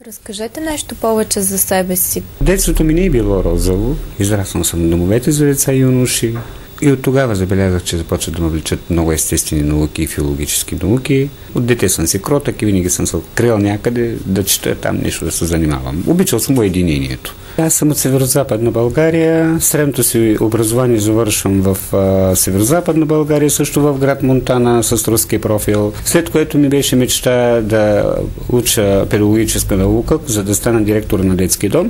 Разкажете нещо повече за себе си. Детството ми не е било розово. Израснал съм в домовете за деца и юноши. И от тогава забелязах, че започват да ме влечат много естествени науки и филологически науки. От дете съм си кротък и винаги съм се открил някъде да чета там нещо, да се занимавам. Обичал съм уединението. Аз съм от Северо-Западна България. Средното си образование завършвам в Северо-Западна България, също в град Монтана с руски профил. След което ми беше мечта да уча педагогическа наука, за да стана директор на детски дом.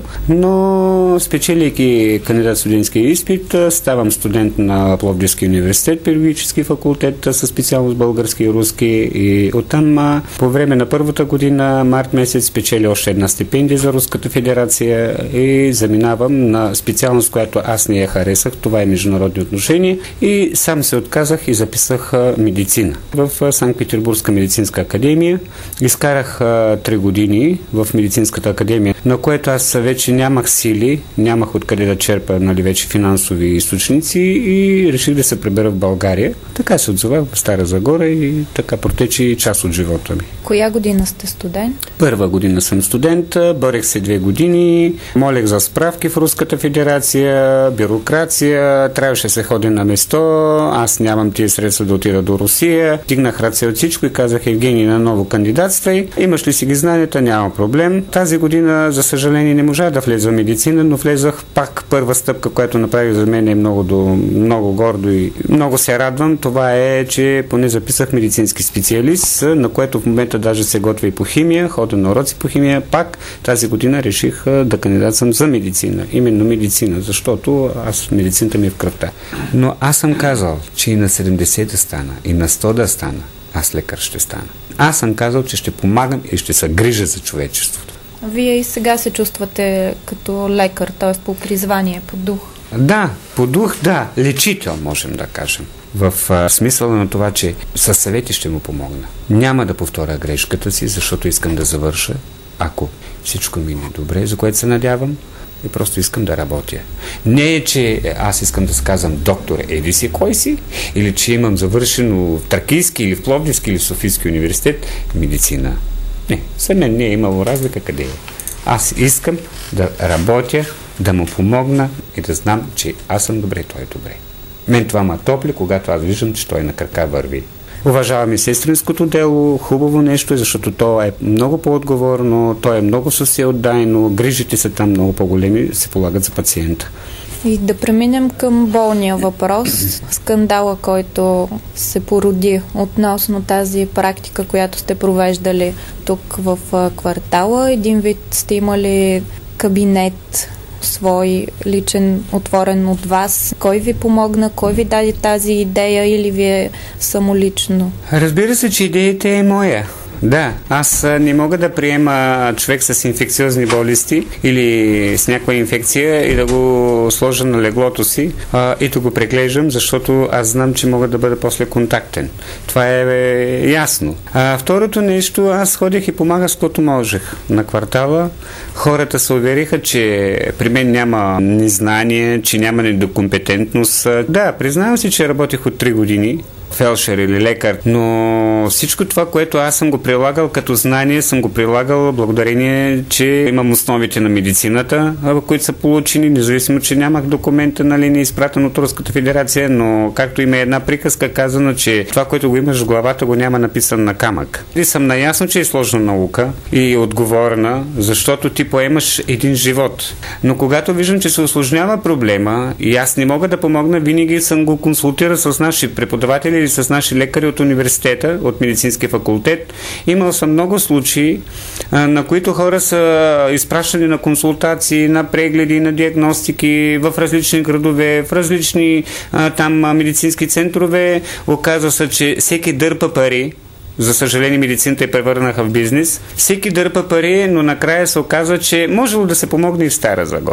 Но спечелейки кандидат студентския изпит, ставам студент на Пловдивския университет, педагогически факултет със специалност български и руски. И оттам по време на първата година, март месец, спечели още една стипендия за Руската федерация и заминавам на специалност, която аз не я харесах. Това е международни отношения. И сам се отказах и записах медицина в Санкт-Петербургска медицинска академия. Изкарах 3 години в медицинската академия, на което аз вече нямах сили, нямах откъде да черпа вече финансови източници и реших да се прибера в България. Така се отзовах в Стара Загора и така протече и част от живота ми. Коя година сте студент? Първа година съм студент, борех се 2 години, молех за справки в Руската федерация, бюрокрация, трябваше се ходи на место, аз нямам тия средства да отида до Русия. Дигнах ръце от всичко и казах: Евгений, наново кандидатствай. Имаш ли си ги знанията? Няма проблем. Тази година, за съжаление, не можа да влеза в медицина, но влезах пак. Първа стъпка, която направих за мен е много гордо и много се радвам. Това е, че поне записах медицински специалист, на което в момента даже се готвя и по химия, ходя на уроци по химия. Пак тази година реших да кандидатствам за медицина. Именно медицина, защото медицината ми е в кръвта. Но аз съм казал, че и на 70 да стана, и на 100 да стана, аз лекар ще стана. Аз съм казал, че ще помагам и ще се грижа за човечеството. Вие и сега се чувствате като лекар, т.е. по призвание, по дух? Да, по дух, да. Лечител, можем да кажем. В смисъла на това, че със съвети ще му помогна. Няма да повторя грешката си, защото искам да завърша, ако всичко мине добре, за което се надявам, и просто искам да работя. Не е, че аз искам да се казвам доктор еди си кой си, или че имам завършено в Тракийски или в Пловдивски или в Софийски университет медицина. Не, за мен не е имало разлика къде е. Аз искам да работя, да му помогна и да знам, че аз съм добре, той е добре. Мен това ма топли, когато аз виждам, че той на крака върви. Уважавам и сестринското дело, хубаво нещо, защото то е много по-отговорно, то е много всеотдайно, грижите са там много по-големи, се полагат за пациента. И да преминем към болния въпрос, скандала, който се породи относно тази практика, която сте провеждали тук в квартала. Един вид сте имали кабинет свой, личен, отворен от вас. Кой ви помогна? Кой ви даде тази идея или вие самолично? Разбира се, че идеята е моя. Да, аз не мога да приема човек с инфекциозни болести или с някаква инфекция и да го сложа на леглото си и да го преглеждам, защото аз знам, че мога да бъда после контактен. Това е ясно. Второто нещо, аз ходех и помагах с което можех на квартала. Хората се увериха, че при мен няма незнание, че няма недокомпетентност. Да, признавам си, че работех от 3 години. Фелшер или лекар, но всичко това, което аз съм го прилагал като знание, съм го прилагал благодарение, че имам основите на медицината, които са получени, независимо, че нямах документа, не изпратен от Руската федерация, но както има една приказка казано, че това, което го имаш в главата, го няма написан на камък. И съм наясно, че е сложна наука и отговорна, защото ти поемаш един живот. Но когато виждам, че се усложнява проблема и аз не мога да помогна, винаги съм го консултирал с наши преподаватели или с наши лекари от университета, от медицинския факултет. Имал съм много случаи, на които хора са изпращани на консултации, на прегледи, на диагностики в различни градове, в различни медицински центрове. Оказва се, че всеки дърпа пари. За съжаление, медицината превърнаха в бизнес. Всеки дърпа пари, но накрая се оказва, че можело да се помогне и в Стара Загора.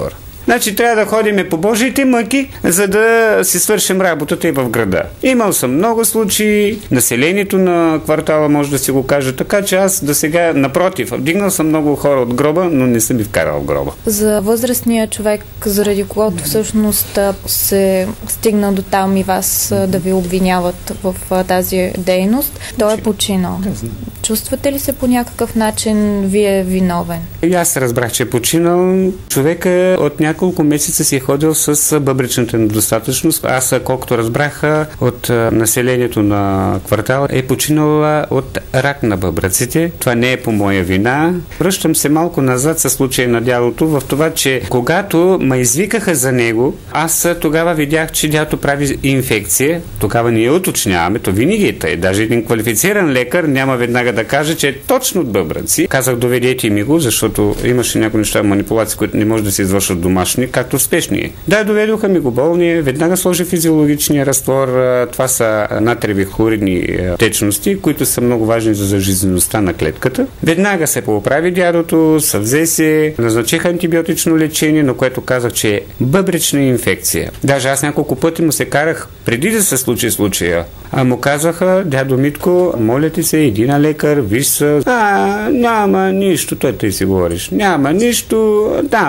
Значи трябва да ходим по Божиите мъки, за да си свършим работата и в града. Имал съм много случаи, населението на квартала може да си го каже, така че аз до сега, напротив, вдигнал съм много хора от гроба, но не съм ги вкарал в гроба. За възрастния човек, заради когото всъщност се стигна до там и вас да ви обвиняват в тази дейност, той е починал. Чувствате ли се по някакъв начин вие виновен? И аз разбрах, че е починал. Човека от няколко месеца си е ходил с бъбречната недостатъчност. Аз, колкото разбрах от населението на квартала, е починал от рак на бъбреците. Това не е по моя вина. Връщам се малко назад със случая на дядото в това, че когато ме извикаха за него, аз тогава видях, че дядото прави инфекция. Тогава ние уточняваме, то винаги е тъй. Даже един квалифициран лекар няма веднага да каже, че е точно от бъбреци. Казах, доведете ми го, защото имаше някои неща, манипулации, които не може да се извършат домашни, както успешни. Да, доведоха ми го болния, веднага сложи физиологичния разтвор. Това са натриеви хлоридни течности, които са много важни за жизнеността на клетката. Веднага се поправи дядото, съвзе се, назначиха антибиотично лечение, на което казах, че е бъбречна инфекция. Даже аз няколко пъти му се карах преди да се случи случая. А му казаха, дядо Митко, моля ти се, иди на лекар, виж се. Няма нищо, той ти си говориш. Няма нищо,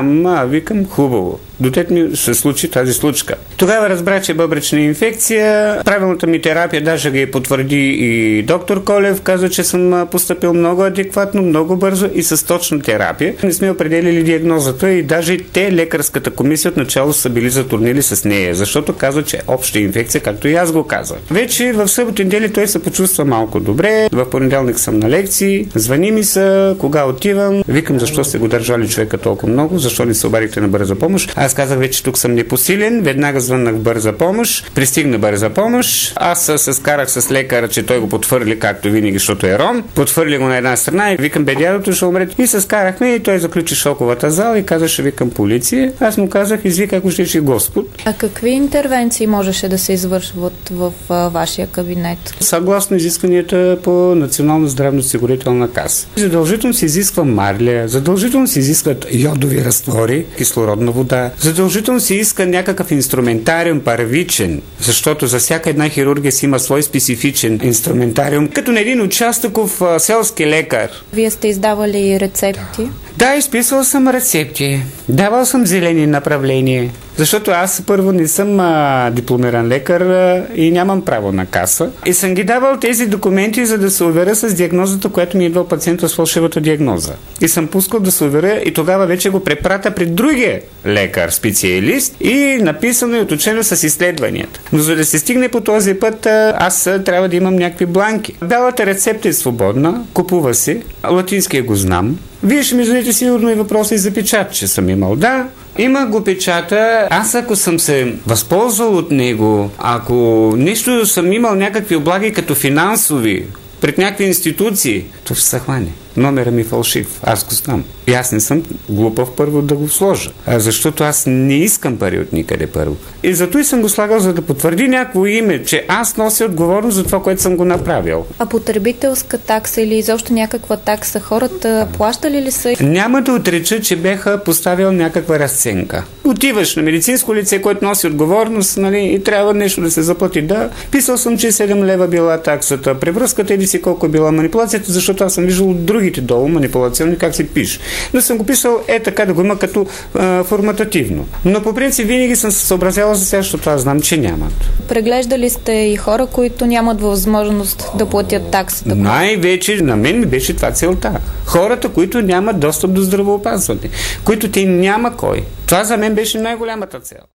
викам, хубаво. Дотет ми се случи тази случка. Тогава разбрах, че е бъбречна инфекция. Правилната ми терапия даже ги потвърди и доктор Колев. Каза, че съм постъпил много адекватно, много бързо и с точна терапия. Не сме определили диагнозата и даже те, лекарската комисия, отначало са били затруднили с нея, защото казва, че е обща инфекция, както и аз го казах. Вече в събота и неделя той се почувства малко добре. В понеделник съм на лекции. Звъни ми се, кога отивам. Викам, защо сте го държали човека толкова много, защо не се обадихте на бърза помощ. Аз казах вече, тук съм непосилен. Веднага звъннах бърза помощ. Пристигна бърза помощ. Аз се скарах с лекара, че той го потвърли, както винаги, защото е ром. Потвърли го на една страна и викам, дядото ще умре. И се скарахме и той заключи шоковата зала и каза, ще викам полиция. Аз му казах, извика, ако ще Господ. А какви интервенции можеше да се извършват в вашия кабинет? Съгласно изискванията по Национална здравноосигурителна каса. Задължително се изисква марля, задължително се изискват йодови разтвори, кислородна вода, задължително се иска някакъв инструментариум първичен, защото за всяка една хирургия си има свой специфичен инструментариум, като на един участъков селски лекар. Вие сте издавали рецепти? Да, изписвал съм рецепти, давал съм зелени направления, защото аз първо не съм дипломиран лекар и нямам право на каса. И съм ги давал тези документи, за да се уверя с диагнозата, която ми идва пациента с фалшивата диагноза. И съм пускал да се уверя и тогава вече го препрата при другия лекар, специалист и написано и уточнено с изследванията. Но за да се стигне по този път, аз трябва да имам някакви бланки. Бялата рецепта е свободна, купува се, латинския го знам. Вие ще ми зададете сигурно и въпроса и за печат, че съм имал. Да, има го печата. Аз ако съм се възползвал от него, ако нещо съм имал някакви облаги като финансови, пред някакви институции, то ще се хване. Номера ми фалшив. Аз го знам. И аз не съм глупав първо да го сложа. Защото аз не искам пари от никъде първо. И зато и съм го слагал, за да потвърди някакво име, че аз нося отговорност за това, което съм го направил. А потребителска такса или изобщо някаква такса, хората плащали ли са? Няма да отреча, че бяха поставил някаква разценка. Отиваш на медицинско лице, което носи отговорност, и трябва нещо да се заплати. Да, писал съм, че 7 лева била таксата. Превръзката или си колко била манипулацията, защото аз съм виждал от другите долу манипулационни как се пише. Но съм го писал така да го има като форматативно. Но по принцип винаги съм се съобразявал за сега, защото аз знам, че нямат. Преглеждали сте и хора, които нямат възможност да платят таксата? Най-вече на мен ми беше това целта. Хората, които нямат достъп до здравеопазване, които те няма кой. Това за мен беше най-голямата цел.